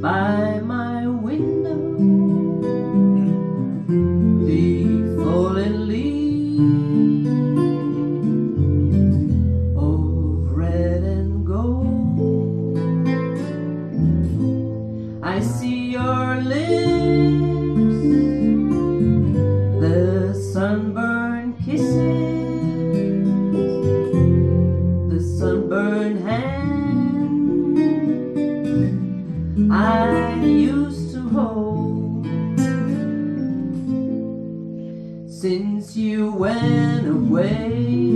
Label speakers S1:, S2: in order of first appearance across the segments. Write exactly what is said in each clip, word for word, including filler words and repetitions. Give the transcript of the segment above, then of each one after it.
S1: by my window, the fallen leaves of red and gold. I see your lips, the sunburned kisses, the sunburned hands I used to hold. Since you went away,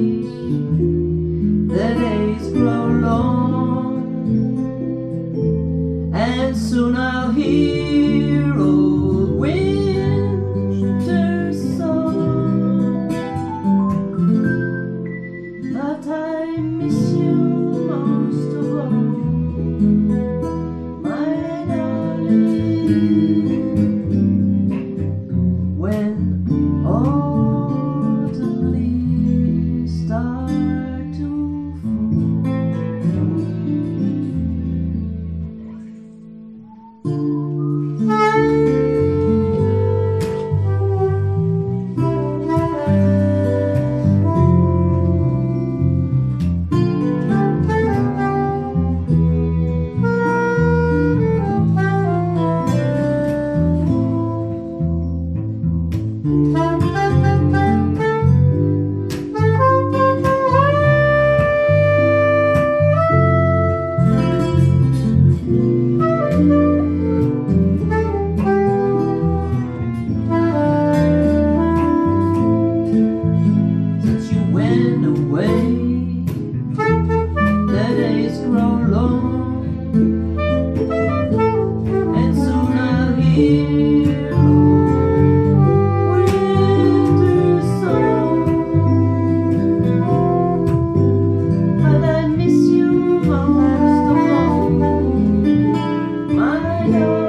S1: the days grow long, and soon I'll hear old winter's song. But I miss you most of all, when autumn leaves start to I know.